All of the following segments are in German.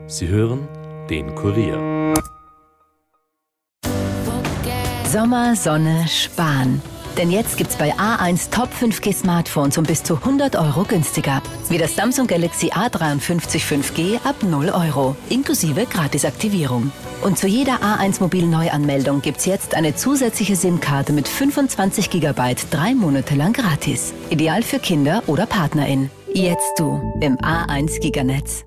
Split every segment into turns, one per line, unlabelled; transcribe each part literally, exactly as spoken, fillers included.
Sie hören den Kurier.
Sommer, Sonne, Sparen. Denn jetzt gibt's bei A eins Top fünf G Smartphones um bis zu hundert Euro günstiger. Wie das Samsung Galaxy A dreiundfünfzig fünf G ab null Euro, inklusive Gratisaktivierung. Und zu jeder A eins Mobil-Neuanmeldung gibt's jetzt eine zusätzliche SIM-Karte mit fünfundzwanzig Gigabyte drei Monate lang gratis. Ideal für Kinder oder PartnerInnen. Jetzt du im A eins Giganetz.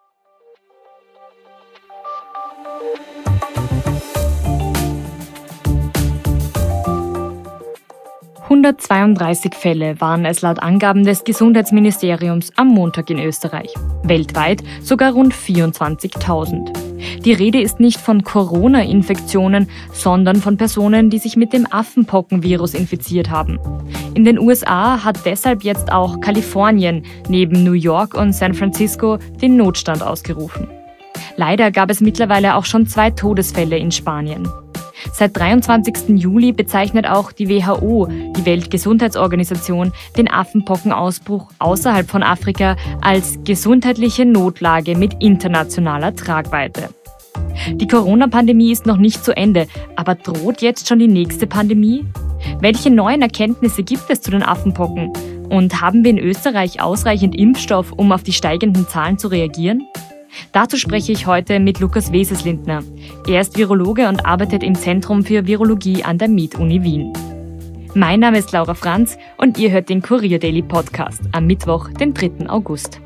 hundertzweiunddreißig Fälle waren es laut Angaben des Gesundheitsministeriums am Montag in Österreich. Weltweit sogar rund vierundzwanzigtausend. Die Rede ist nicht von Corona-Infektionen, sondern von Personen, die sich mit dem Affenpockenvirus infiziert haben. In den U S A hat deshalb jetzt auch Kalifornien neben New York und San Francisco den Notstand ausgerufen. Leider gab es mittlerweile auch schon zwei Todesfälle in Spanien. Seit dreiundzwanzigsten Juli bezeichnet auch die W H O, die Weltgesundheitsorganisation, den Affenpockenausbruch außerhalb von Afrika als gesundheitliche Notlage mit internationaler Tragweite. Die Corona-Pandemie ist noch nicht zu Ende, aber droht jetzt schon die nächste Pandemie? Welche neuen Erkenntnisse gibt es zu den Affenpocken? Und haben wir in Österreich ausreichend Impfstoff, um auf die steigenden Zahlen zu reagieren? Dazu spreche ich heute mit Lukas Weseslindner. Er ist Virologe und arbeitet im Zentrum für Virologie an der MIT-Uni Wien. Mein Name ist Laura Franz und ihr hört den Kurier Daily Podcast am Mittwoch, den dritten August.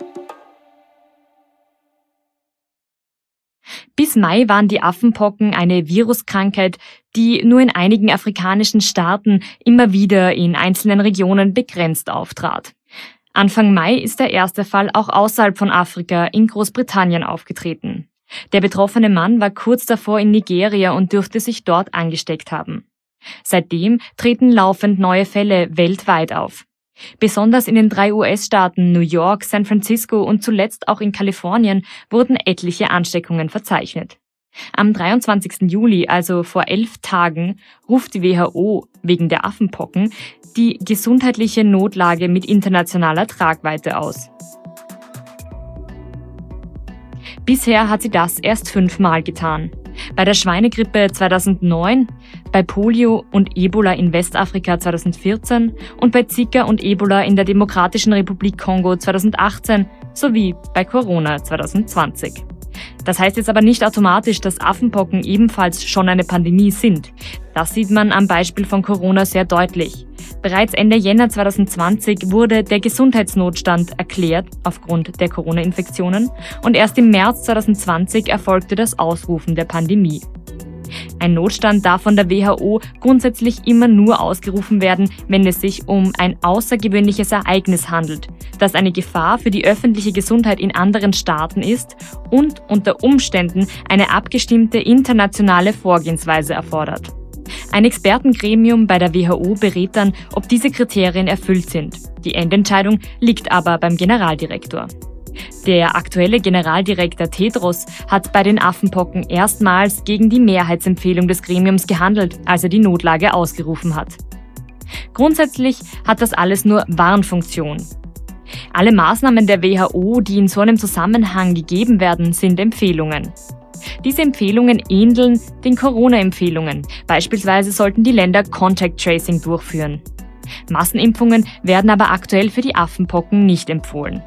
Bis Mai waren die Affenpocken eine Viruskrankheit, die nur in einigen afrikanischen Staaten immer wieder in einzelnen Regionen begrenzt auftrat. Anfang Mai ist der erste Fall auch außerhalb von Afrika in Großbritannien aufgetreten. Der betroffene Mann war kurz davor in Nigeria und dürfte sich dort angesteckt haben. Seitdem treten laufend neue Fälle weltweit auf. Besonders in den drei U S-Staaten New York, San Francisco und zuletzt auch in Kalifornien wurden etliche Ansteckungen verzeichnet. Am dreiundzwanzigsten Juli, also vor elf Tagen, ruft die W H O wegen der Affenpocken die gesundheitliche Notlage mit internationaler Tragweite aus. Bisher hat sie das erst fünfmal getan. Bei der Schweinegrippe zweitausendneun, bei Polio und Ebola in Westafrika zweitausendvierzehn und bei Zika und Ebola in der Demokratischen Republik Kongo zweitausendachtzehn sowie bei Corona zweitausendzwanzig. Das heißt jetzt aber nicht automatisch, dass Affenpocken ebenfalls schon eine Pandemie sind. Das sieht man am Beispiel von Corona sehr deutlich. Bereits Ende Jänner zweitausendzwanzig wurde der Gesundheitsnotstand erklärt aufgrund der Corona-Infektionen und erst im März zweitausendzwanzig erfolgte das Ausrufen der Pandemie. Ein Notstand darf von der W H O grundsätzlich immer nur ausgerufen werden, wenn es sich um ein außergewöhnliches Ereignis handelt, das eine Gefahr für die öffentliche Gesundheit in anderen Staaten ist und unter Umständen eine abgestimmte internationale Vorgehensweise erfordert. Ein Expertengremium bei der W H O berät dann, ob diese Kriterien erfüllt sind. Die Endentscheidung liegt aber beim Generaldirektor. Der aktuelle Generaldirektor Tedros hat bei den Affenpocken erstmals gegen die Mehrheitsempfehlung des Gremiums gehandelt, als er die Notlage ausgerufen hat. Grundsätzlich hat das alles nur Warnfunktion. Alle Maßnahmen der W H O, die in so einem Zusammenhang gegeben werden, sind Empfehlungen. Diese Empfehlungen ähneln den Corona-Empfehlungen. Beispielsweise sollten die Länder Contact Tracing durchführen. Massenimpfungen werden aber aktuell für die Affenpocken nicht empfohlen.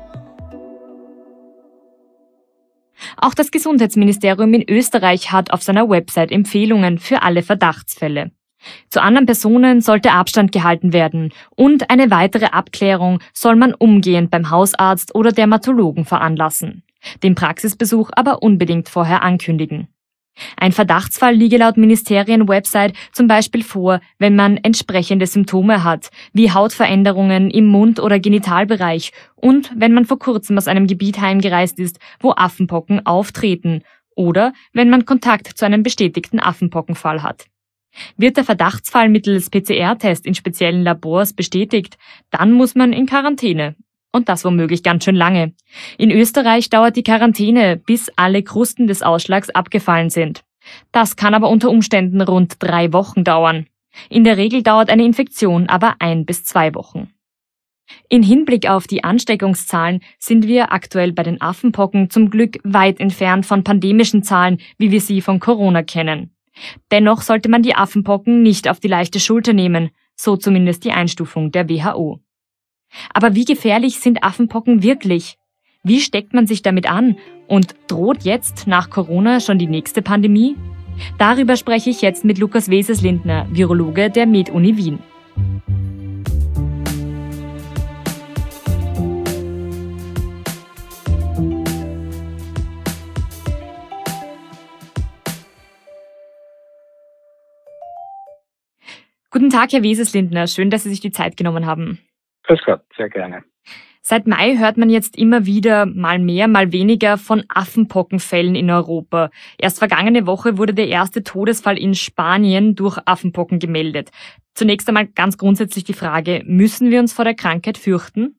Auch das Gesundheitsministerium in Österreich hat auf seiner Website Empfehlungen für alle Verdachtsfälle. Zu anderen Personen sollte Abstand gehalten werden und eine weitere Abklärung soll man umgehend beim Hausarzt oder Dermatologen veranlassen. Den Praxisbesuch aber unbedingt vorher ankündigen. Ein Verdachtsfall liege laut Ministerien-Website zum Beispiel vor, wenn man entsprechende Symptome hat, wie Hautveränderungen im Mund- oder Genitalbereich und wenn man vor kurzem aus einem Gebiet heimgereist ist, wo Affenpocken auftreten oder wenn man Kontakt zu einem bestätigten Affenpockenfall hat. Wird der Verdachtsfall mittels P C R-Test in speziellen Labors bestätigt, dann muss man in Quarantäne. Und das womöglich ganz schön lange. In Österreich dauert die Quarantäne, bis alle Krusten des Ausschlags abgefallen sind. Das kann aber unter Umständen rund drei Wochen dauern. In der Regel dauert eine Infektion aber ein bis zwei Wochen. In Hinblick auf die Ansteckungszahlen sind wir aktuell bei den Affenpocken zum Glück weit entfernt von pandemischen Zahlen, wie wir sie von Corona kennen. Dennoch sollte man die Affenpocken nicht auf die leichte Schulter nehmen, so zumindest die Einstufung der W H O. Aber wie gefährlich sind Affenpocken wirklich? Wie steckt man sich damit an? Und droht jetzt nach Corona schon die nächste Pandemie? Darüber spreche ich jetzt mit Lukas Weseslindner, Virologe der MedUni Wien. Guten Tag, Herr Weseslindner. Schön, dass Sie sich die Zeit genommen haben.
Grüß Gott, sehr gerne.
Seit Mai hört man jetzt immer wieder, mal mehr, mal weniger, von Affenpockenfällen in Europa. Erst vergangene Woche wurde der erste Todesfall in Spanien durch Affenpocken gemeldet. Zunächst einmal ganz grundsätzlich die Frage, müssen wir uns vor der Krankheit fürchten?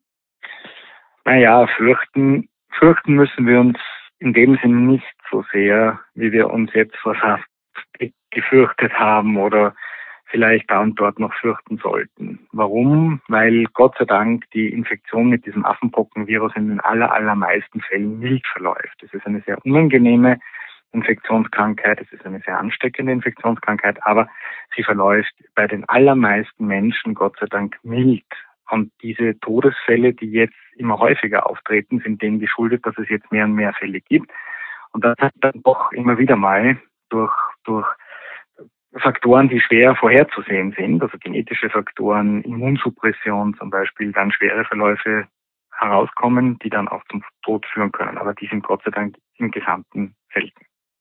Naja, fürchten, fürchten müssen wir uns in dem Sinn nicht so sehr, wie wir uns jetzt vor SARS gefürchtet haben oder vielleicht da und dort noch fürchten sollten. Warum? Weil Gott sei Dank die Infektion mit diesem Affenpockenvirus in den aller, allermeisten Fällen mild verläuft. Es ist eine sehr unangenehme Infektionskrankheit, es ist eine sehr ansteckende Infektionskrankheit, aber sie verläuft bei den allermeisten Menschen Gott sei Dank mild. Und diese Todesfälle, die jetzt immer häufiger auftreten, sind denen geschuldet, dass es jetzt mehr und mehr Fälle gibt. Und das hat dann doch immer wieder mal durch, durch Faktoren, die schwer vorherzusehen sind, also genetische Faktoren, Immunsuppression zum Beispiel, dann schwere Verläufe herauskommen, die dann auch zum Tod führen können. Aber die sind Gott sei Dank im Gesamten selten.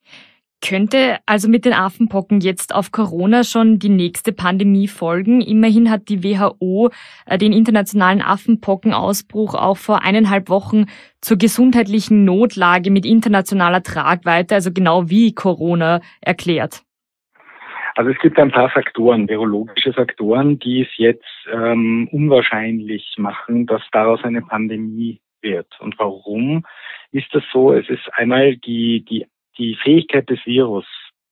Könnte also mit den Affenpocken jetzt auf Corona schon die nächste Pandemie folgen? Immerhin hat die W H O den internationalen Affenpockenausbruch auch vor eineinhalb Wochen zur gesundheitlichen Notlage mit internationaler Tragweite, also genau wie Corona, erklärt.
Also es gibt ein paar Faktoren, virologische Faktoren, die es jetzt ähm, unwahrscheinlich machen, dass daraus eine Pandemie wird. Und warum ist das so? Es ist einmal die die die Fähigkeit des Virus,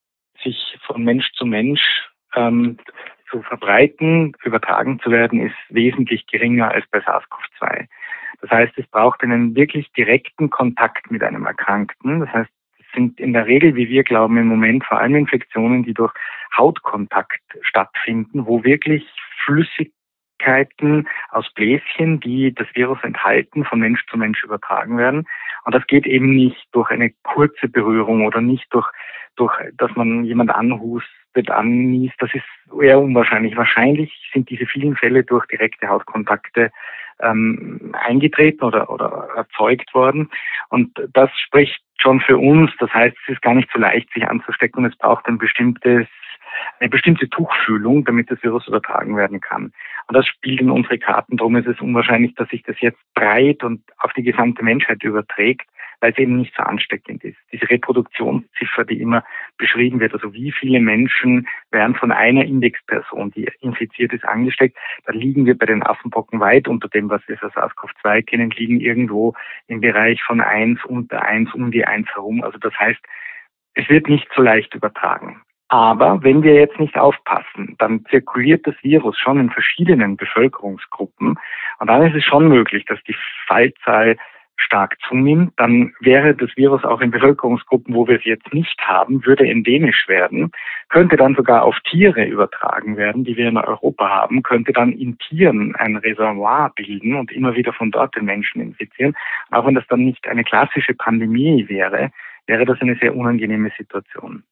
sich von Mensch zu Mensch ähm, zu verbreiten, übertragen zu werden, ist wesentlich geringer als bei SARS-C o V zwei. Das heißt, es braucht einen wirklich direkten Kontakt mit einem Erkrankten. Das heißt, sind in der Regel, wie wir glauben, im Moment vor allem Infektionen, die durch Hautkontakt stattfinden, wo wirklich Flüssigkeiten aus Bläschen, die das Virus enthalten, von Mensch zu Mensch übertragen werden. Und das geht eben nicht durch eine kurze Berührung oder nicht durch, durch, dass man jemand anhustet, anniest. Das ist eher unwahrscheinlich. Wahrscheinlich sind diese vielen Fälle durch direkte Hautkontakte ähm, eingetreten oder, oder erzeugt worden. Und das spricht schon für uns. Das heißt, es ist gar nicht so leicht, sich anzustecken und es braucht ein bestimmtes, eine bestimmte Tuchfühlung, damit das Virus übertragen werden kann. Und das spielt in unsere Karten. Darum ist es unwahrscheinlich, dass sich das jetzt breit und auf die gesamte Menschheit überträgt, weil es eben nicht so ansteckend ist. Diese Reproduktionsziffer, die immer beschrieben wird, also wie viele Menschen werden von einer Indexperson, die infiziert ist, angesteckt, da liegen wir bei den Affenpocken weit unter dem, was wir für SARS-C o V zwei kennen, liegen irgendwo im Bereich von eins, unter eins, um die eins herum. Also das heißt, es wird nicht so leicht übertragen. Aber wenn wir jetzt nicht aufpassen, dann zirkuliert das Virus schon in verschiedenen Bevölkerungsgruppen und dann ist es schon möglich, dass die Fallzahl stark zunimmt. Dann wäre das Virus auch in Bevölkerungsgruppen, wo wir es jetzt nicht haben, würde endemisch werden, könnte dann sogar auf Tiere übertragen werden, die wir in Europa haben, könnte dann in Tieren ein Reservoir bilden und immer wieder von dort den Menschen infizieren. Auch wenn das dann nicht eine klassische Pandemie wäre, wäre das eine sehr unangenehme Situation.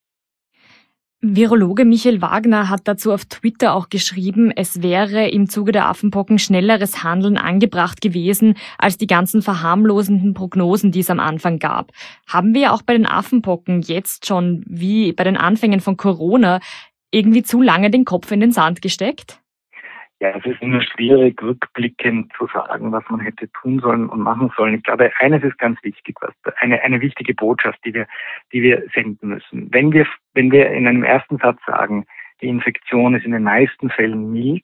Virologe Michael Wagner hat dazu auf Twitter auch geschrieben, es wäre im Zuge der Affenpocken schnelleres Handeln angebracht gewesen als die ganzen verharmlosenden Prognosen, die es am Anfang gab. Haben wir auch bei den Affenpocken jetzt schon, wie bei den Anfängen von Corona, irgendwie zu lange den Kopf in den Sand gesteckt?
Ja, es ist immer schwierig, rückblickend zu sagen, was man hätte tun sollen und machen sollen. Ich glaube, eines ist ganz wichtig, was eine eine wichtige Botschaft, die wir die wir senden müssen. Wenn wir wenn wir in einem ersten Satz sagen, die Infektion ist in den meisten Fällen mild,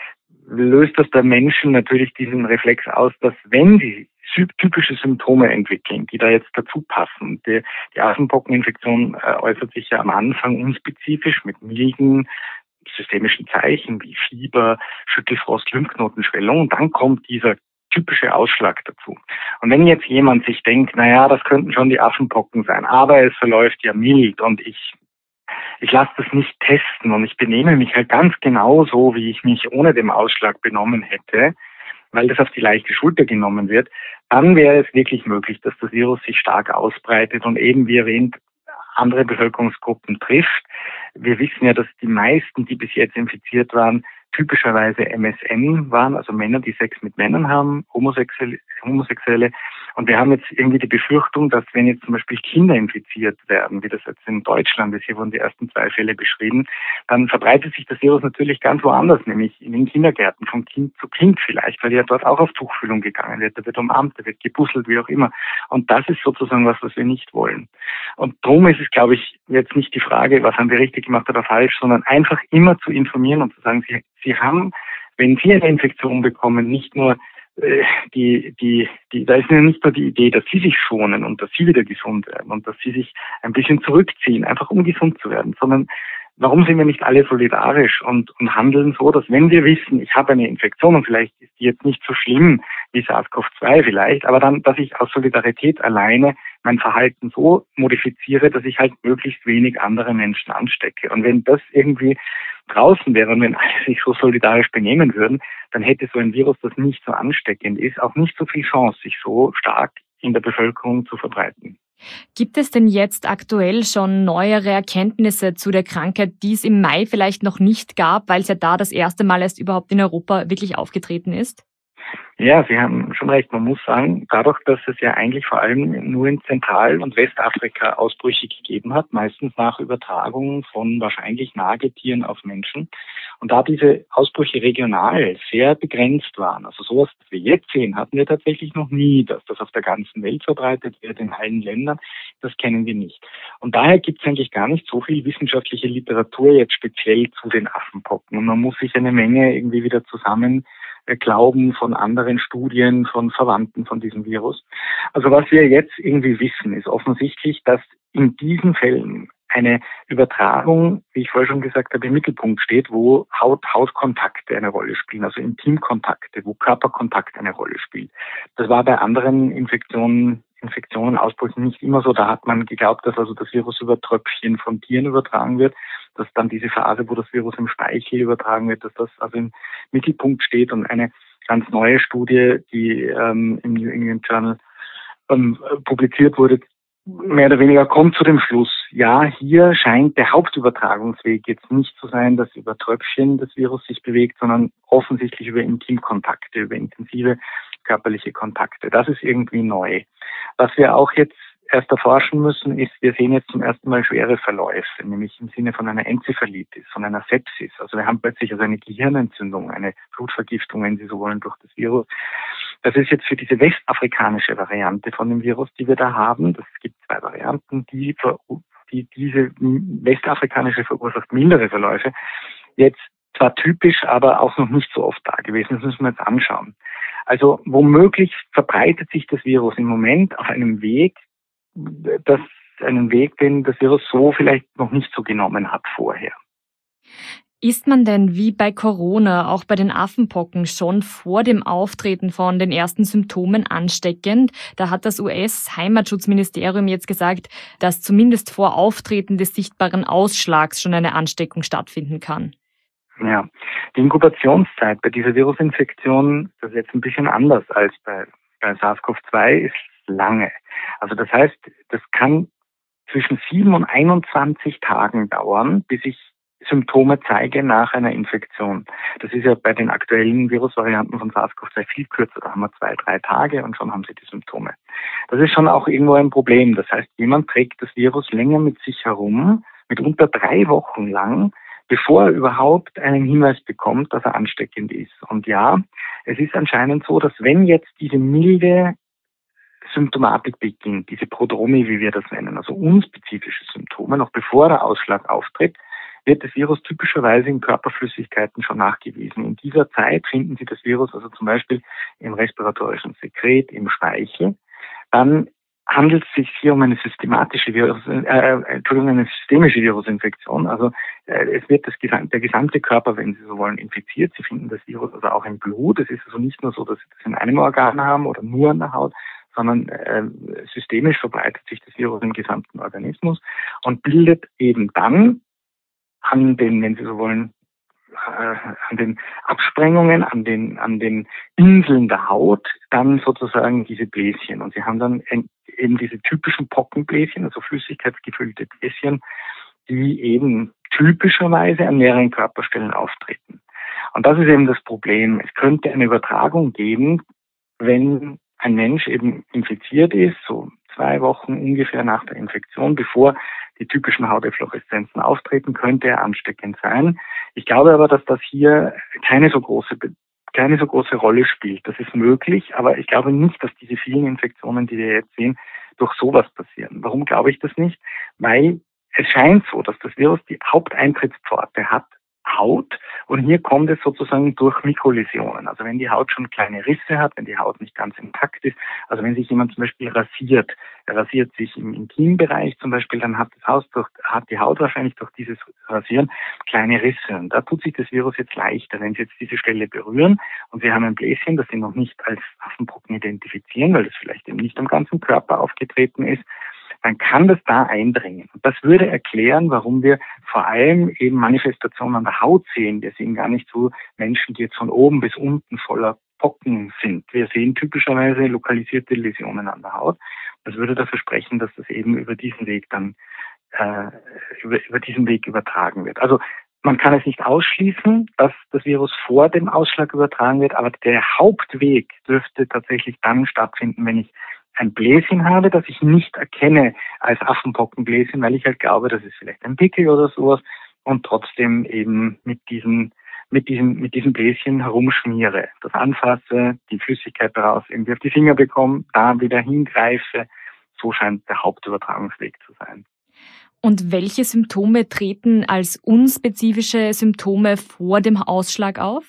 löst das der Menschen natürlich diesen Reflex aus, dass wenn sie typische Symptome entwickeln, die da jetzt dazu passen. Die, die Affenpockeninfektion äh, äußert sich ja am Anfang unspezifisch mit milden systemischen Zeichen wie Fieber, Schüttelfrost, Lymphknotenschwellung. Und dann kommt dieser typische Ausschlag dazu. Und wenn jetzt jemand sich denkt, naja, das könnten schon die Affenpocken sein, aber es verläuft ja mild und ich ich lasse das nicht testen und ich benehme mich halt ganz genau so, wie ich mich ohne den Ausschlag benommen hätte, weil das auf die leichte Schulter genommen wird, dann wäre es wirklich möglich, dass das Virus sich stark ausbreitet und eben, wie erwähnt, andere Bevölkerungsgruppen trifft. Wir wissen ja, dass die meisten, die bis jetzt infiziert waren, typischerweise M S M waren, also Männer, die Sex mit Männern haben, Homosexuelle, Homosexuelle. Und wir haben jetzt irgendwie die Befürchtung, dass wenn jetzt zum Beispiel Kinder infiziert werden, wie das jetzt in Deutschland ist, hier wurden die ersten zwei Fälle beschrieben, dann verbreitet sich das Virus natürlich ganz woanders, nämlich in den Kindergärten, von Kind zu Kind vielleicht, weil ja dort auch auf Tuchfühlung gegangen wird, da wird umarmt, da wird gebusselt, wie auch immer. Und das ist sozusagen was, was wir nicht wollen. Und darum ist es, glaube ich, jetzt nicht die Frage, was haben wir richtig gemacht oder falsch, sondern einfach immer zu informieren und zu sagen, Sie, Sie haben, wenn Sie eine Infektion bekommen, nicht nur Die, die, die, da ist ja nicht nur die Idee, dass sie sich schonen und dass sie wieder gesund werden und dass sie sich ein bisschen zurückziehen, einfach um gesund zu werden, sondern warum sind wir nicht alle solidarisch und, und handeln so, dass wenn wir wissen, ich habe eine Infektion und vielleicht ist die jetzt nicht so schlimm wie SARS-C o V zwei vielleicht, aber dann, dass ich aus Solidarität alleine mein Verhalten so modifiziere, dass ich halt möglichst wenig andere Menschen anstecke. Und wenn das irgendwie draußen wäre und wenn alle sich so solidarisch benehmen würden, dann hätte so ein Virus, das nicht so ansteckend ist, auch nicht so viel Chance, sich so stark in der Bevölkerung zu verbreiten.
Gibt es denn jetzt aktuell schon neuere Erkenntnisse zu der Krankheit, die es im Mai vielleicht noch nicht gab, weil es ja da das erste Mal erst überhaupt in Europa wirklich aufgetreten ist?
Ja, Sie haben schon recht. Man muss sagen, dadurch, dass es ja eigentlich vor allem nur in Zentral- und Westafrika Ausbrüche gegeben hat, meistens nach Übertragung von wahrscheinlich Nagetieren auf Menschen. Und da diese Ausbrüche regional sehr begrenzt waren, also sowas, was wir jetzt sehen, hatten wir tatsächlich noch nie, dass das auf der ganzen Welt verbreitet wird, in allen Ländern, das kennen wir nicht. Und daher gibt es eigentlich gar nicht so viel wissenschaftliche Literatur jetzt speziell zu den Affenpocken. Und man muss sich eine Menge irgendwie wieder zusammen glauben von anderen Studien, von Verwandten von diesem Virus. Also was wir jetzt irgendwie wissen, ist offensichtlich, dass in diesen Fällen eine Übertragung, wie ich vorher schon gesagt habe, im Mittelpunkt steht, wo Haut-Haut-Kontakte eine Rolle spielen, also Intimkontakte, wo Körperkontakt eine Rolle spielt. Das war bei anderen Infektionen, Infektionen, Ausbrüchen nicht immer so. Da hat man geglaubt, dass also das Virus über Tröpfchen von Tieren übertragen wird, dass dann diese Phase, wo das Virus im Speichel übertragen wird, dass das also im Mittelpunkt steht. Und eine ganz neue Studie, die ähm, im New England Journal ähm, publiziert wurde, mehr oder weniger kommt zu dem Schluss, ja, hier scheint der Hauptübertragungsweg jetzt nicht zu sein, dass über Tröpfchen das Virus sich bewegt, sondern offensichtlich über Intimkontakte, über intensive körperliche Kontakte. Das ist irgendwie neu. Was wir auch jetzt erst erforschen müssen, ist, wir sehen jetzt zum ersten Mal schwere Verläufe, nämlich im Sinne von einer Enzephalitis, von einer Sepsis. Also wir haben plötzlich also eine Gehirnentzündung, eine Blutvergiftung, wenn Sie so wollen, durch das Virus. Das ist jetzt für diese westafrikanische Variante von dem Virus, die wir da haben. Das gibt zwei Varianten, die, die diese westafrikanische verursacht mildere Verläufe. Jetzt zwar typisch, aber auch noch nicht so oft da gewesen. Das müssen wir jetzt anschauen. Also womöglich verbreitet sich das Virus im Moment auf einem Weg, das einen Weg, den das Virus so vielleicht noch nicht so genommen hat vorher.
Ist man denn wie bei Corona auch bei den Affenpocken schon vor dem Auftreten von den ersten Symptomen ansteckend? Da hat das U S-Heimatschutzministerium jetzt gesagt, dass zumindest vor Auftreten des sichtbaren Ausschlags schon eine Ansteckung stattfinden kann.
Ja, die Inkubationszeit bei dieser Virusinfektion, das ist jetzt ein bisschen anders als bei, bei SARS-C o V zwei, ist lange. Also das heißt, das kann zwischen sieben und einundzwanzig Tagen dauern, bis ich Symptome zeige nach einer Infektion. Das ist ja bei den aktuellen Virusvarianten von SARS-C o V zwei viel kürzer. Da haben wir zwei, drei Tage und schon haben sie die Symptome. Das ist schon auch irgendwo ein Problem. Das heißt, jemand trägt das Virus länger mit sich herum, mitunter drei Wochen lang, bevor er überhaupt einen Hinweis bekommt, dass er ansteckend ist. Und ja, es ist anscheinend so, dass wenn jetzt diese milde Symptomatik beginnt, diese Prodromie, wie wir das nennen, also unspezifische Symptome, noch bevor der Ausschlag auftritt, wird das Virus typischerweise in Körperflüssigkeiten schon nachgewiesen. In dieser Zeit finden Sie das Virus also zum Beispiel im respiratorischen Sekret, im Speichel. Dann handelt es sich hier um eine systematische Virus, äh, Entschuldigung, eine systemische Virusinfektion. Also äh, es wird das gesamte, der gesamte Körper, wenn Sie so wollen, infiziert. Sie finden das Virus also auch im Blut. Es ist also nicht nur so, dass Sie das in einem Organ haben oder nur an der Haut, sondern äh, systemisch verbreitet sich das Virus im gesamten Organismus und bildet eben dann an den, wenn Sie so wollen, an den Absprengungen, an den, an den Inseln der Haut, dann sozusagen diese Bläschen. Und sie haben dann eben diese typischen Pockenbläschen, also flüssigkeitsgefüllte Bläschen, die eben typischerweise an mehreren Körperstellen auftreten. Und das ist eben das Problem. Es könnte eine Übertragung geben, wenn ein Mensch eben infiziert ist, so zwei Wochen ungefähr nach der Infektion, bevor die typischen Hauteffloreszenzen auftreten, könnte er ansteckend sein. Ich glaube aber, dass das hier keine so große, keine so große Rolle spielt. Das ist möglich, aber ich glaube nicht, dass diese vielen Infektionen, die wir jetzt sehen, durch sowas passieren. Warum glaube ich das nicht? Weil es scheint so, dass das Virus die Haupteintrittspforte hat, Haut, und hier kommt es sozusagen durch Mikroläsionen. Also wenn die Haut schon kleine Risse hat, wenn die Haut nicht ganz intakt ist, also wenn sich jemand zum Beispiel rasiert, er rasiert sich im Intimbereich zum Beispiel, dann hat, das Haus durch, hat die Haut wahrscheinlich durch dieses Rasieren kleine Risse. Und da tut sich das Virus jetzt leichter. Wenn Sie jetzt diese Stelle berühren und Sie haben ein Bläschen, das Sie noch nicht als Affenpocken identifizieren, weil das vielleicht eben nicht am ganzen Körper aufgetreten ist, dann kann das da eindringen. Und das würde erklären, warum wir vor allem eben Manifestationen an der Haut sehen. Wir sehen gar nicht so Menschen, die jetzt von oben bis unten voller Pocken sind. Wir sehen typischerweise lokalisierte Läsionen an der Haut. Das würde dafür sprechen, dass das eben über diesen Weg dann äh, über, über diesen Weg übertragen wird. Also man kann es nicht ausschließen, dass das Virus vor dem Ausschlag übertragen wird, aber der Hauptweg dürfte tatsächlich dann stattfinden, wenn ich ein Bläschen habe, das ich nicht erkenne als Affenpockenbläschen, weil ich halt glaube, das ist vielleicht ein Pickel oder sowas, und trotzdem eben mit diesen, mit diesem, mit diesem Bläschen herumschmiere, das anfasse, die Flüssigkeit daraus irgendwie auf die Finger bekomme, da wieder hingreife. So scheint der Hauptübertragungsweg zu sein.
Und welche Symptome treten als unspezifische Symptome vor dem Ausschlag auf?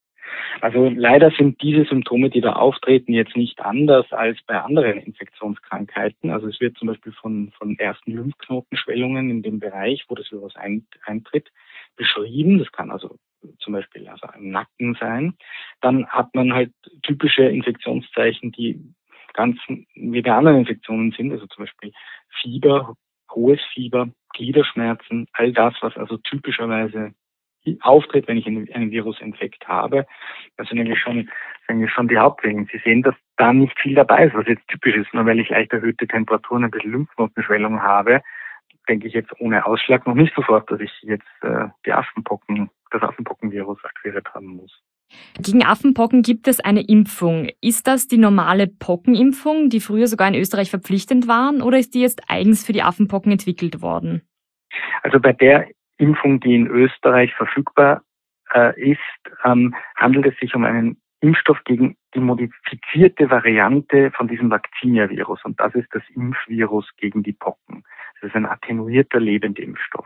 Also leider sind diese Symptome, die da auftreten, jetzt nicht anders als bei anderen Infektionskrankheiten. Also es wird zum Beispiel von, von ersten Lymphknotenschwellungen in dem Bereich, wo das Virus eintritt, beschrieben. Das kann also zum Beispiel also im Nacken sein. Dann hat man halt typische Infektionszeichen, die ganz wie bei anderen Infektionen sind, also zum Beispiel Fieber, hohes Fieber, Gliederschmerzen, all das, was also typischerweise auftritt, wenn ich einen Virusinfekt habe. Das sind eigentlich schon, eigentlich schon die Hauptwege. Sie sehen, dass da nicht viel dabei ist, was jetzt typisch ist. Nur weil ich leicht erhöhte Temperaturen, ein bisschen Lymphknotenschwellung habe, denke ich jetzt ohne Ausschlag noch nicht sofort, dass ich jetzt äh, die Affenpocken, das Affenpockenvirus akquiriert haben muss.
Gegen Affenpocken gibt es eine Impfung. Ist das die normale Pockenimpfung, die früher sogar in Österreich verpflichtend waren, oder ist die jetzt eigens für die Affenpocken entwickelt worden?
Also bei der Impfung, die in Österreich verfügbar äh, ist, ähm, handelt es sich um einen Impfstoff gegen die modifizierte Variante von diesem Vaccinia-Virus. Und das ist das Impfvirus gegen die Pocken. Das ist ein attenuierter Lebendimpfstoff.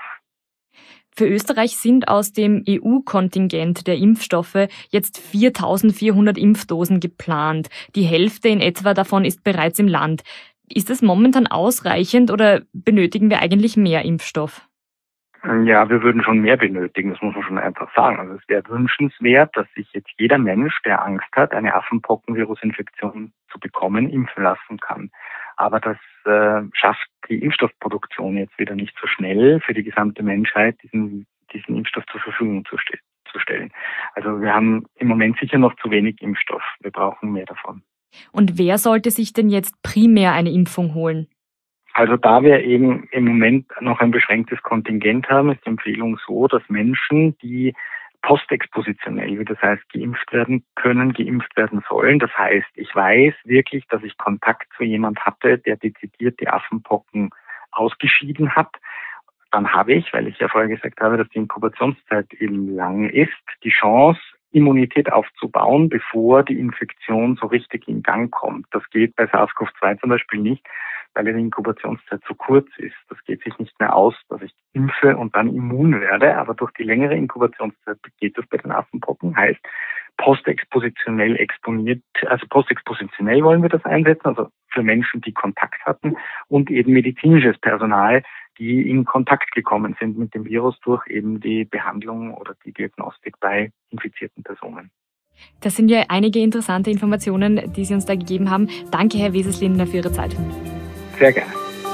Für Österreich sind aus dem E U-Kontingent der Impfstoffe jetzt viertausendvierhundert Impfdosen geplant. Die Hälfte in etwa davon ist bereits im Land. Ist das momentan ausreichend oder benötigen wir eigentlich mehr Impfstoff?
Ja, wir würden schon mehr benötigen, das muss man schon einfach sagen. Also es wäre wünschenswert, dass sich jetzt jeder Mensch, der Angst hat, eine Affenpockenvirusinfektion zu bekommen, impfen lassen kann. Aber das äh, schafft die Impfstoffproduktion jetzt wieder nicht so schnell für die gesamte Menschheit, diesen, diesen Impfstoff zur Verfügung zu, st- zu stellen. Also wir haben im Moment sicher noch zu wenig Impfstoff. Wir brauchen mehr davon.
Und wer sollte sich denn jetzt primär eine Impfung holen?
Also da wir eben im Moment noch ein beschränktes Kontingent haben, ist die Empfehlung so, dass Menschen, die postexpositionell, wie das heißt, geimpft werden können, geimpft werden sollen. Das heißt, ich weiß wirklich, dass ich Kontakt zu jemand hatte, der dezidiert die Affenpocken ausgeschieden hat. Dann habe ich, weil ich ja vorher gesagt habe, dass die Inkubationszeit eben lang ist, die Chance, Immunität aufzubauen, bevor die Infektion so richtig in Gang kommt. Das geht bei SARS-CoV zwei zum Beispiel nicht. weil ihre Inkubationszeit zu kurz ist. Das geht sich nicht mehr aus, dass ich impfe und dann immun werde, aber durch die längere Inkubationszeit geht das bei den Affenpocken, heißt postexpositionell exponiert, also postexpositionell wollen wir das einsetzen, also für Menschen, die Kontakt hatten und eben medizinisches Personal, die in Kontakt gekommen sind mit dem Virus durch eben die Behandlung oder die Diagnostik bei infizierten Personen.
Das sind ja einige interessante Informationen, die Sie uns da gegeben haben. Danke, Herr Wesels-Lindner, für Ihre Zeit.
Sehr gerne.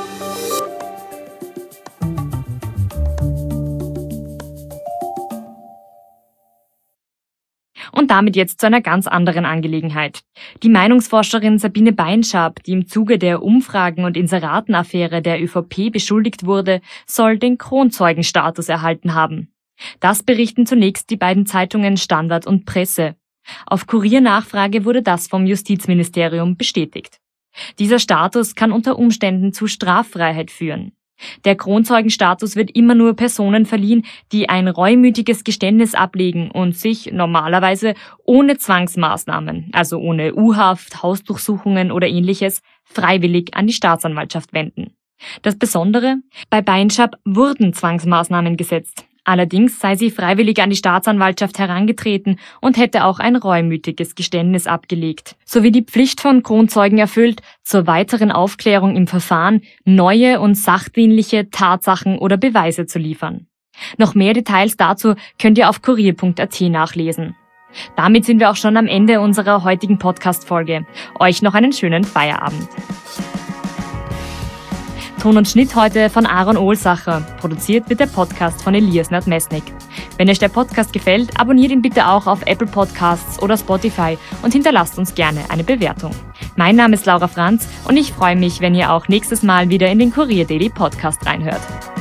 Und damit jetzt zu einer ganz anderen Angelegenheit. Die Meinungsforscherin Sabine Beinschab, die im Zuge der Umfragen- und Inseratenaffäre der ÖVP beschuldigt wurde, soll den Kronzeugenstatus erhalten haben. Das berichten zunächst die beiden Zeitungen Standard und Presse. Auf Kuriernachfrage wurde das vom Justizministerium bestätigt. Dieser Status kann unter Umständen zu Straffreiheit führen. Der Kronzeugenstatus wird immer nur Personen verliehen, die ein reumütiges Geständnis ablegen und sich normalerweise ohne Zwangsmaßnahmen, also ohne U-Haft, Hausdurchsuchungen oder ähnliches, freiwillig an die Staatsanwaltschaft wenden. Das Besondere: Bei Beinschab wurden Zwangsmaßnahmen gesetzt. Allerdings sei sie freiwillig an die Staatsanwaltschaft herangetreten und hätte auch ein reumütiges Geständnis abgelegt, sowie die Pflicht von Kronzeugen erfüllt, zur weiteren Aufklärung im Verfahren neue und sachdienliche Tatsachen oder Beweise zu liefern. Noch mehr Details dazu könnt ihr auf kurier punkt a t nachlesen. Damit sind wir auch schon am Ende unserer heutigen Podcast-Folge. Euch noch einen schönen Feierabend. Ton und Schnitt heute von Aaron Ohlsacher. Produziert wird der Podcast von Elias Nordmesnik. Wenn euch der Podcast gefällt, abonniert ihn bitte auch auf Apple Podcasts oder Spotify und hinterlasst uns gerne eine Bewertung. Mein Name ist Laura Franz und ich freue mich, wenn ihr auch nächstes Mal wieder in den Kurier Daily Podcast reinhört.